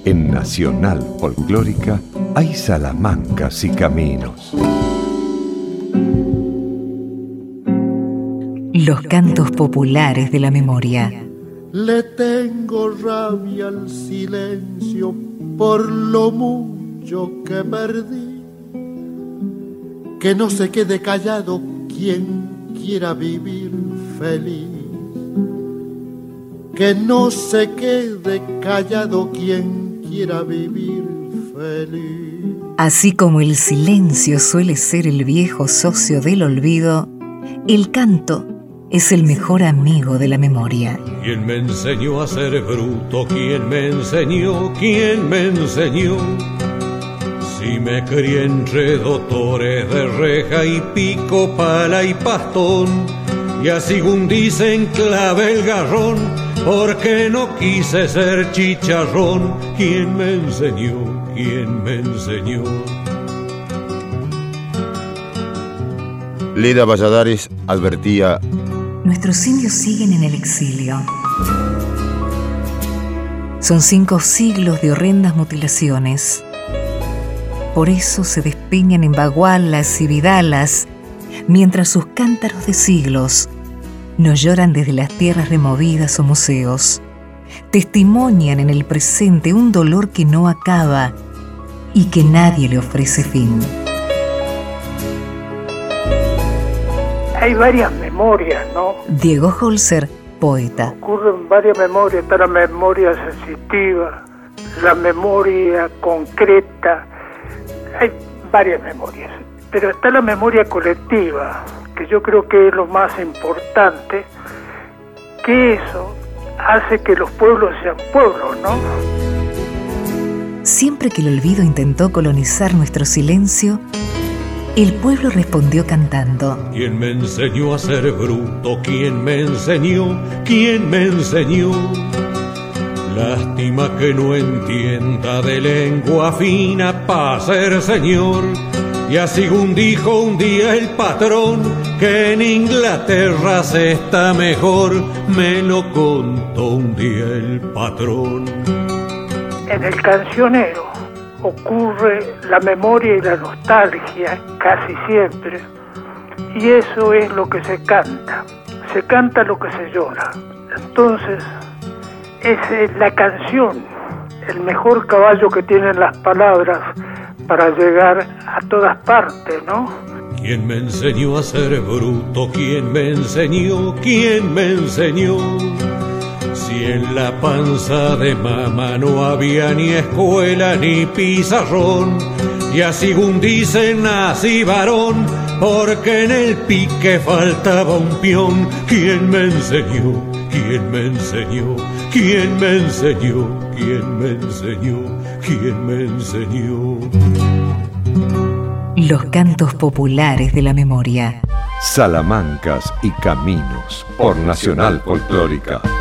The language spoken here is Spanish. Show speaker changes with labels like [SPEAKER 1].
[SPEAKER 1] En Nacional Folclórica hay salamancas y caminos.
[SPEAKER 2] Los cantos populares de la memoria.
[SPEAKER 3] Le tengo rabia al silencio por lo mucho que perdí. Que no se quede callado quien quiera vivir feliz. Que no se quede callado quien quiera vivir feliz.
[SPEAKER 2] Así como el silencio suele ser el viejo socio del olvido, el canto es el mejor amigo de la memoria.
[SPEAKER 4] ¿Quién me enseñó a ser bruto? ¿Quién me enseñó? ¿Quién me enseñó? Si me crié entre doctores de reja y pico, pala y pastón, y así dicen clave el garrón, porque no quise ser chicharrón. ¿Quién me enseñó? ¿Quién me enseñó?
[SPEAKER 5] Leda Valladares advertía:
[SPEAKER 2] nuestros indios siguen en el exilio. Son 5 siglos de horrendas mutilaciones. Por eso se despeñan en bagualas y vidalas, mientras sus cántaros de siglos nos lloran desde las tierras removidas o museos. Testimonian en el presente un dolor que no acaba y que nadie le ofrece fin.
[SPEAKER 6] Hay varias memorias, ¿no?
[SPEAKER 2] Diego Holzer, poeta.
[SPEAKER 6] Ocurren varias memorias. Está la memoria sensitiva, la memoria concreta. Hay varias memorias. Pero está la memoria colectiva, que yo creo que es lo más importante, que eso hace que los pueblos sean pueblos, ¿no?
[SPEAKER 2] Siempre que el olvido intentó colonizar nuestro silencio, el pueblo respondió cantando.
[SPEAKER 4] ¿Quién me enseñó a ser bruto? ¿Quién me enseñó? ¿Quién me enseñó? Lástima que no entienda de lengua fina pa' ser señor. Y así dijo un día el patrón, que en Inglaterra se está mejor. Me lo contó un día el patrón.
[SPEAKER 6] En el cancionero ocurre la memoria y la nostalgia casi siempre, y eso es lo que se canta lo que se llora. Entonces es la canción el mejor caballo que tienen las palabras para llegar a todas partes, ¿no?
[SPEAKER 4] ¿Quién me enseñó a ser bruto? ¿Quién me enseñó? ¿Quién me enseñó? Si en la panza de mamá no había ni escuela ni pizarrón, y así dicen nací varón, porque en el pique faltaba un peón. ¿Quién me enseñó? ¿Quién me enseñó? ¿Quién me enseñó? ¿Quién me enseñó? ¿Quién me enseñó?
[SPEAKER 2] Los cantos populares de la memoria.
[SPEAKER 1] Salamancas y caminos por Nacional Folclórica.